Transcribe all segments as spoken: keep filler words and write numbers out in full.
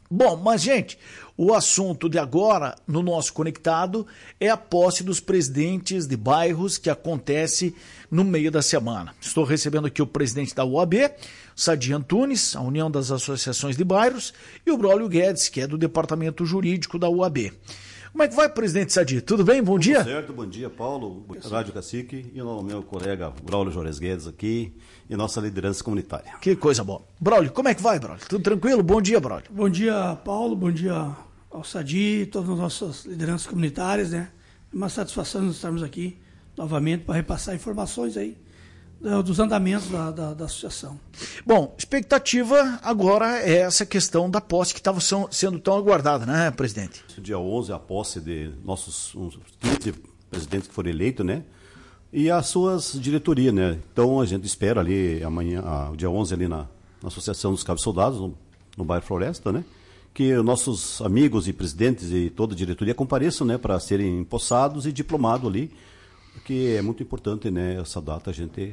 Bom, mas gente, o assunto de agora no nosso Conectado é a posse dos presidentes de bairros que acontece no meio da semana. Estou recebendo aqui o presidente da U A B, Sadi Antunes, a União das Associações de Bairros, e o Braulio Guedes, que é do Departamento Jurídico da U A B. Como é que vai, presidente Sadi? Tudo bem? Bom dia. Tudo certo, bom dia, Paulo, Rádio Cacique e o meu colega Braulio Juarez Guedes aqui e nossa liderança comunitária. Que coisa boa. Braulio, como é que vai, Braulio? Tudo tranquilo? Bom dia, Braulio. Bom dia, Paulo, bom dia ao Sadi, todas as nossas lideranças comunitárias, né? É uma satisfação nós estarmos aqui novamente para repassar informações aí dos andamentos da, da, da associação. Bom, expectativa agora é essa questão da posse que estava sendo tão aguardada, né, presidente? Dia onze, a posse de nossos quinze presidentes que foram eleitos, né? E as suas diretorias, né? Então a gente espera ali amanhã, ah, dia onze, ali na, na Associação dos Cabos Soldados, no, no bairro Floresta, né? Que nossos amigos e presidentes e toda a diretoria compareçam, né? Para serem empossados e diplomados ali, porque é muito importante, né? Essa data a gente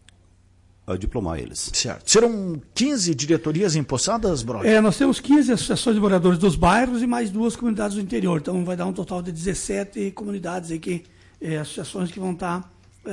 vai diplomar eles. Certo. Serão quinze diretorias empossadas, Brod? É, nós temos quinze associações de moradores dos bairros e mais duas comunidades do interior. Então vai dar um total de dezessete comunidades aí, que, é, associações que vão estar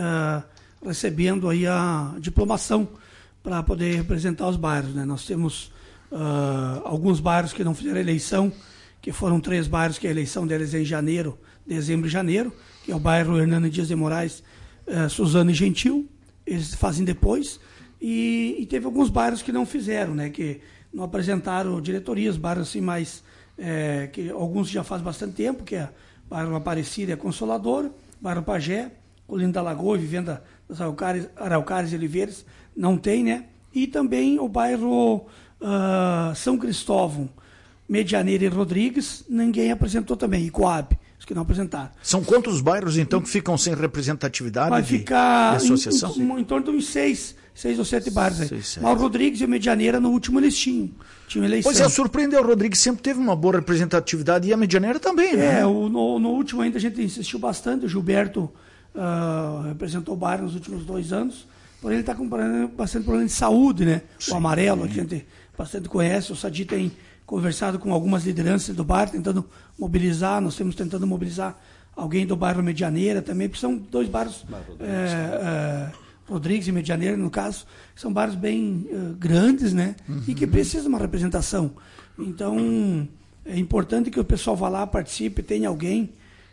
uh, recebendo aí a diplomação para poder representar os bairros, né? Nós temos uh, alguns bairros que não fizeram eleição, que foram três bairros que a eleição deles é em janeiro, dezembro e janeiro, que é o bairro Hernando Dias de Moraes, uh, Suzano e Gentil. Eles fazem depois, e, e teve alguns bairros que não fizeram, né, que não apresentaram diretorias, bairros assim mais, é, que alguns já faz bastante tempo, que é bairro Aparecida e a Consoladora, bairro Pajé, Colina da Lagoa, Vivenda das Araucárias, Araucárias e Oliveiras, não tem, né, e também o bairro uh, São Cristóvão, Medianeira e Rodrigues, ninguém apresentou também, e Coab, os que não apresentaram. São quantos bairros, então, que ficam sem representatividade? Vai ficar de, de associação? Em, em, em torno de uns seis, seis ou sete bairros aí. Seis, Mas o Rodrigues e o Medianeira, no último, eles tinham, tinham eleição. Pois é, surpreendeu, o Rodrigues sempre teve uma boa representatividade e a Medianeira também, né? É, o, no, no último ainda a gente insistiu bastante, o Gilberto uh, representou o bairro nos últimos dois anos, porém ele está com bastante problema de saúde, né? Sim. O Amarelo, que a gente bastante conhece, o Sadi tem conversado com algumas lideranças do bairro, tentando mobilizar, nós estamos tentando mobilizar alguém do bairro Medianeira também, porque são dois bairros, Rodrigues, é, é, Rodrigues e Medianeira, no caso, são bairros bem uh, grandes, né? Uhum. E que precisam de uma representação. Então, é importante que o pessoal vá lá, participe, tenha alguém,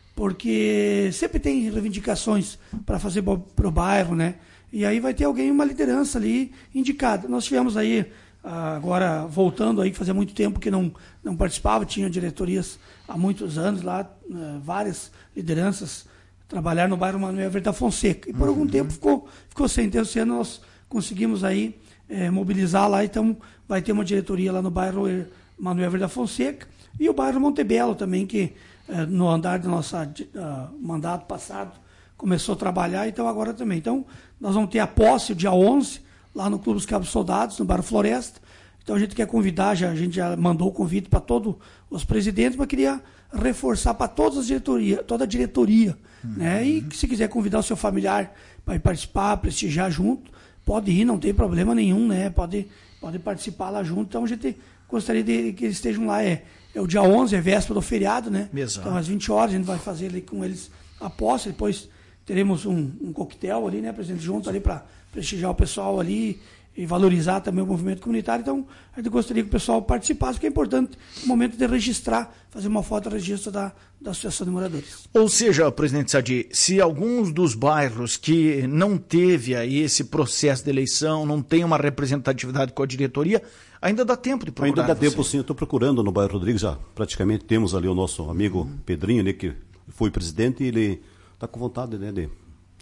porque sempre tem reivindicações para fazer para o bairro, né? E aí vai ter alguém, uma liderança ali indicada. Nós tivemos aí, agora voltando aí, que fazia muito tempo que não, não participava, tinha diretorias há muitos anos lá, várias lideranças trabalharam no bairro Manuel Verde da Fonseca. E por uhum. algum tempo ficou, ficou sem. Então, esse ano nós conseguimos aí é, mobilizar lá, então vai ter uma diretoria lá no bairro Manuel Verde da Fonseca e o bairro Montebello também, que é, no andar do nosso uh, mandato passado começou a trabalhar, então agora também. Então, nós vamos ter a posse o dia onze, lá no Clube dos Cabos Soldados, no bairro Floresta. Então a gente quer convidar, já, a gente já mandou o convite para todos os presidentes, mas queria reforçar para todas as diretorias, toda a diretoria. Uhum. Né? E se quiser convidar o seu familiar para ir participar, prestigiar junto, pode ir, não tem problema nenhum, né? Pode, pode participar lá junto. Então a gente gostaria de que eles estejam lá. É, é o dia onze, é véspera do feriado, né? Exato. Então às vinte horas a gente vai fazer ali com eles a posse, depois teremos um, um coquetel ali, né, presidente, junto ali para prestigiar o pessoal ali e valorizar também o movimento comunitário. Então, a gente gostaria que o pessoal participasse, porque é importante no momento de registrar, fazer uma foto de registro da, da Associação de Moradores. Ou seja, presidente Sadi, se alguns dos bairros que não teve aí esse processo de eleição, não tem uma representatividade com a diretoria, ainda dá tempo de procurar. Ainda dá você. tempo, sim. Eu estou procurando no bairro Rodrigues, já praticamente temos ali o nosso amigo uhum. Pedrinho, né, que foi presidente, e ele está com vontade, né, de,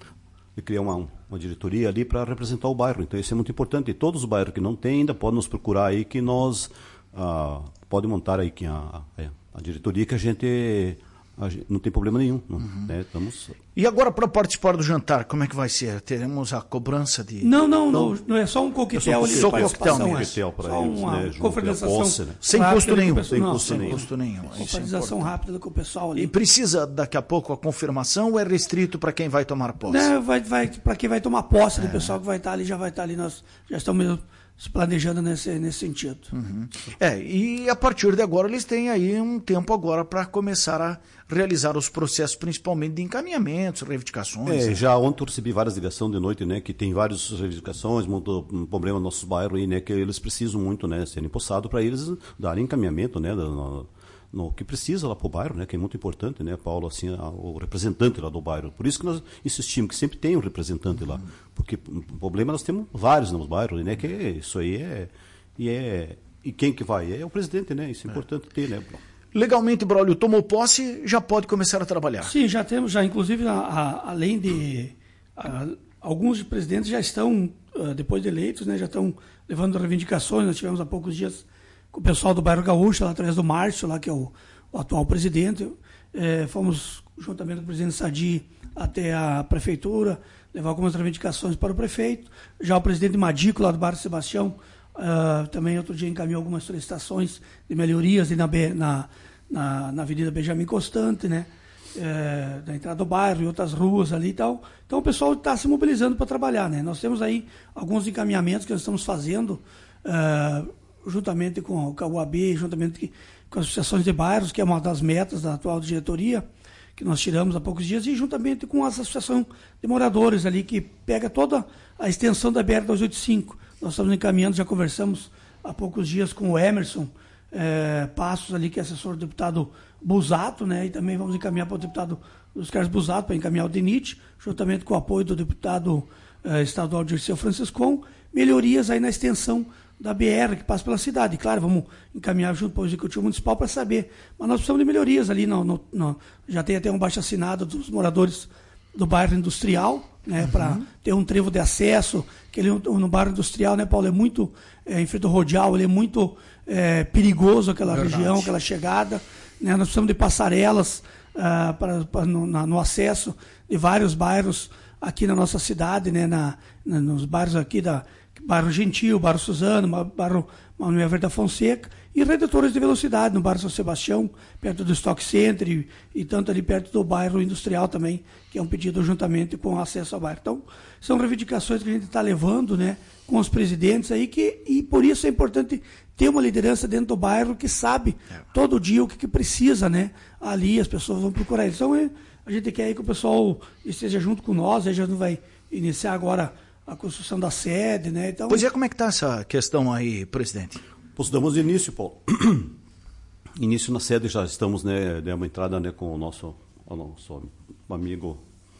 de criar uma, uma diretoria ali para representar o bairro. Então isso é muito importante. E todos os bairros que não têm ainda podem nos procurar aí, que nós ah, podem montar aí que a, a, a diretoria, que a gente, a gente não tem problema nenhum. Não, uhum. né, estamos... E agora, para participar do jantar, como é que vai ser? Teremos a cobrança de... Não, não, não, não é só um coquetel ali. Só um coquetel, um coquetel para só eles, uma né, confraternização, né? Sem custo nenhum. Pessoal, sem não, custo sem nenhum. custo nenhum. Confraternização é rápida com o pessoal ali. E precisa, daqui a pouco, a confirmação ou é restrito para quem vai tomar posse? Não, vai, vai, para quem vai tomar posse, é. do pessoal que vai estar ali, já vai estar ali, nós já estamos se planejando nesse, nesse sentido. Uhum. É, e a partir de agora eles têm aí um tempo agora para começar a realizar os processos, principalmente de encaminhamentos, reivindicações. É, né? já ontem eu recebi várias ligações de noite, né, que tem várias reivindicações, muito um problema nos nossos bairros aí, né, que eles precisam muito, né, serem possados para eles darem encaminhamento, né, no, no que precisa lá para o bairro, né, que é muito importante, né, Paulo, assim, a, o representante lá do bairro. Por isso que nós insistimos que sempre tem um representante lá, porque o problema nós temos vários nos bairros, né, que é, isso aí é e é e quem que vai é o presidente, né, isso é, é. importante ter, né. Legalmente, Braulio, tomou posse, já pode começar a trabalhar. Sim, já temos, já inclusive, a, a, além de a, alguns presidentes já estão uh, depois de eleitos, né, já estão levando reivindicações. Nós tivemos há poucos dias com o pessoal do bairro Gaúcho, lá através do Márcio, lá, que é o, o atual presidente. É, fomos, juntamente com o presidente Sadi, até a prefeitura, levar algumas reivindicações para o prefeito. Já o presidente Madico, lá do bairro Sebastião, uh, também outro dia encaminhou algumas solicitações de melhorias na, na, na, na Avenida Benjamin Constante, né? É, da entrada do bairro e outras ruas ali e tal. Então o pessoal está se mobilizando para trabalhar, né? Nós temos aí alguns encaminhamentos que nós estamos fazendo, uh, juntamente com, com a U A B, juntamente com as associações de bairros, que é uma das metas da atual diretoria, que nós tiramos há poucos dias, e juntamente com a associação de moradores ali, que pega toda a extensão da B R duzentos e oitenta e cinco. Nós estamos encaminhando, já conversamos há poucos dias com o Emerson é, Passos ali, que é assessor do deputado Busato, né, e também vamos encaminhar para o deputado Luiz Carlos Busato, para encaminhar o D N I T, juntamente com o apoio do deputado é, estadual Dirceu Franciscon, melhorias aí na extensão da B R que passa pela cidade. Claro, vamos encaminhar junto para o Executivo Municipal para saber, mas nós precisamos de melhorias ali, no, no, no, já tem até um baixo-assinado dos moradores do bairro industrial, né, uhum. para ter um trevo de acesso, que ele no bairro industrial, né, Paulo, é muito, é, em frente ao Rodial, ele é muito é, perigoso, aquela Verdade. região, aquela chegada, né, nós precisamos de passarelas uh, para, para no, na, no acesso de vários bairros aqui na nossa cidade, né, na, na, nos bairros aqui da bairro Gentil, bairro Suzano, bairro Manuel Verde da Fonseca, e redutores de velocidade no bairro São Sebastião, perto do Stock Center, e, e tanto ali perto do bairro industrial também, que é um pedido juntamente com acesso ao bairro. Então, são reivindicações que a gente está levando, né, com os presidentes aí, que, e por isso é importante ter uma liderança dentro do bairro que sabe todo dia o que, que precisa, né, ali as pessoas vão procurar. Então, é, a gente quer aí que o pessoal esteja junto com nós, a gente não vai iniciar agora a construção da sede, né? Então... Pois é, como é que está essa questão aí, presidente? Pois damos início, Paulo. Início na sede, já estamos, né, demos entrada, né, com o nosso, o nosso amigo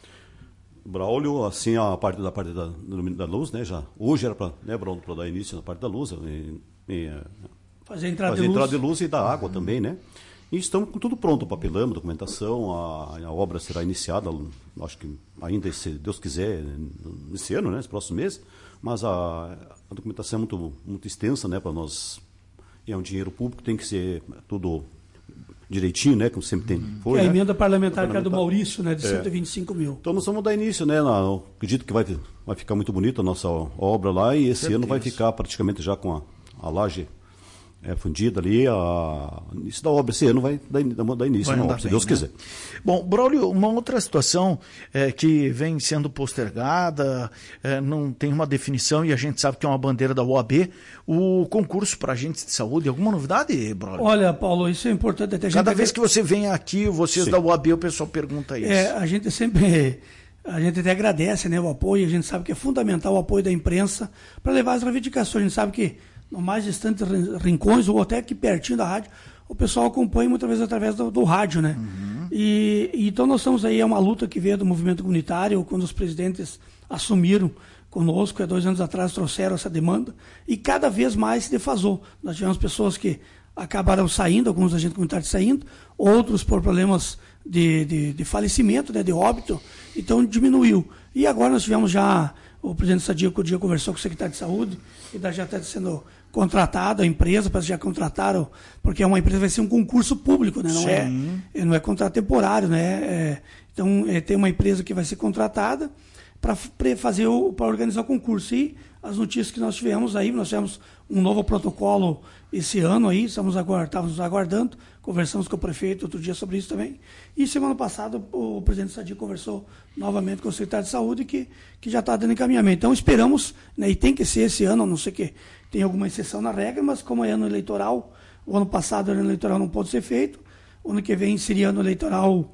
Braulio, assim, a parte da parte da, da luz, né, já, hoje era para, né, Braulio, para dar início na parte da luz, e, e, fazer a entrada, fazer de, entrada luz. de luz e da água uhum. também, né? E estamos com tudo pronto, papelamos, documentação, a, a obra será iniciada, acho que ainda, se Deus quiser, nesse ano, né, nesse próximo mês, mas a, a documentação é muito, muito extensa, né, para nós, é um dinheiro público, tem que ser tudo direitinho, né, como sempre tem. Foi, é a né? emenda parlamentar, que é do Maurício, né, de é. cento e vinte e cinco mil. Então nós vamos dar início, né, na, eu acredito que vai, vai ficar muito bonita a nossa obra lá, e esse Certeza. ano vai ficar praticamente já com a, a laje é fundida ali, a início da obra esse ano vai dar, dar início vai na obra, bem, se Deus né? quiser. Bom, Braulio, uma outra situação é, que vem sendo postergada, é, não tem uma definição e a gente sabe que é uma bandeira da O A B, o concurso para agentes de saúde. Alguma novidade, Braulio? Olha, Paulo, isso é importante. Até Cada vez que você vem aqui, vocês Sim. da O A B, o pessoal pergunta isso. É, a gente sempre... A gente até agradece, né, o apoio, a gente sabe que é fundamental o apoio da imprensa para levar as reivindicações. A gente sabe que no mais distantes rincões, ou até aqui pertinho da rádio, o pessoal acompanha muitas vezes através do, do rádio, né? Uhum. E, e então nós estamos aí, é uma luta que veio do movimento comunitário, quando os presidentes assumiram conosco, há dois anos atrás trouxeram essa demanda, e cada vez mais se defasou. Nós tivemos pessoas que acabaram saindo, alguns agentes comunitários saindo, outros por problemas de, de, de falecimento, né, de óbito, então diminuiu. E agora nós tivemos já, o presidente Sadia, que o dia conversou com o secretário de saúde, e já está sendo contratado a empresa, parece que já contrataram, porque é uma empresa, vai ser um concurso público, né? Não, é, não é contrato temporário, né? É, então é, tem uma empresa que vai ser contratada para fazer o, para organizar o concurso. E as notícias que nós tivemos aí, nós tivemos um novo protocolo esse ano aí, estamos aguard, estávamos aguardando, conversamos com o prefeito outro dia sobre isso também. E semana passada o presidente Sadia conversou novamente com o secretário de saúde, que, que já está dando encaminhamento. Então esperamos, né, e tem que ser esse ano, a não ser que, tem alguma exceção na regra, mas como é ano eleitoral, o ano passado ano eleitoral não pode ser feito, o ano que vem seria ano eleitoral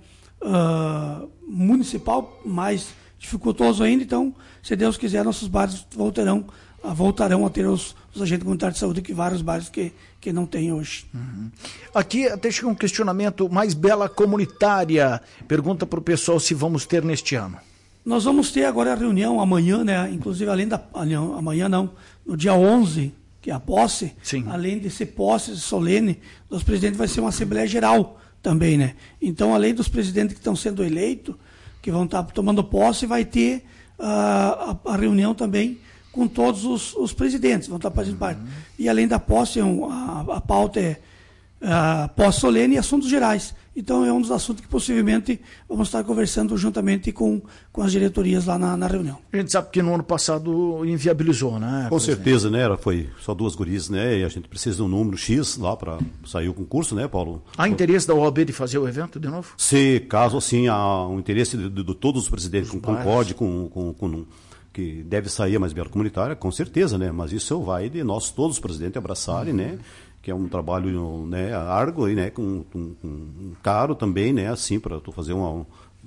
uh, municipal, mais dificultoso ainda, então, se Deus quiser, nossos bairros voltarão, uh, voltarão a ter os, os agentes comunitários de saúde, que vários bairros que, que não tem hoje. Uhum. Aqui até chega um questionamento mais bela comunitária, pergunta para o pessoal se vamos ter neste ano. Nós vamos ter agora a reunião amanhã, né? Inclusive além da, amanhã não, no dia onze, que é a posse, Sim. além de ser posse solene dos presidentes, vai ser uma Assembleia Geral também, né? Então, além dos presidentes que estão sendo eleitos, que vão estar tomando posse, vai ter uh, a, a reunião também com todos os, os presidentes, vão estar participando. Uhum. E além da posse, a, a pauta é uh, posse solene e assuntos gerais. Então, é um dos assuntos que possivelmente vamos estar conversando juntamente com, com as diretorias lá na, na reunião. A gente sabe que no ano passado inviabilizou, né? Com certeza, né? Foi só duas gurias, né? E a gente precisa de um número X lá para sair o concurso, né, Paulo? Há interesse da O A B de fazer o evento de novo? Se, caso assim, há um interesse de, de, de todos os presidentes que concordem com, com, com que deve sair a mais bela comunitária, com certeza, né? Mas isso vai de nós todos os presidentes abraçarem, uhum. né? Que é um trabalho, né, árduo, né, com, com, com caro também, né, assim, para tu fazer uma,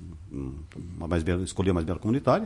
uma mais bela, escolher a mais bela comunitária.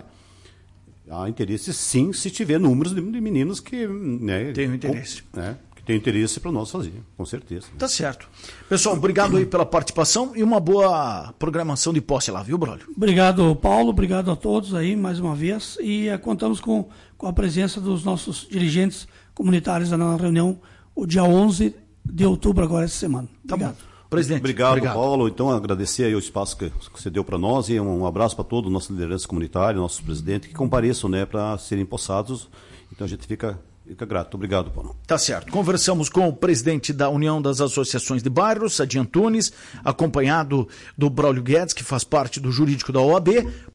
Há interesse, sim, se tiver números de, de meninos que, né, tem interesse, com, né, que tem interesse para nós fazer, com certeza. Tá certo. Pessoal, obrigado aí pela participação e uma boa programação de posse lá, viu, Braulio? Obrigado, Paulo, obrigado a todos aí mais uma vez e uh, contamos com, com a presença dos nossos dirigentes comunitários na reunião o dia onze de outubro, agora essa semana. Obrigado. Tá Presidente. Obrigado, obrigado, Paulo. Então, agradecer aí o espaço que você deu para nós e um abraço para todos os nossos lideranças comunitários, nossos presidentes, que compareçam, né, para serem possados. Então, a gente fica, fica grato. Obrigado, Paulo. Tá certo. Conversamos com o presidente da União das Associações de Bairros, Sadi Antunes, acompanhado do Braulio Guedes, que faz parte do jurídico da O A B.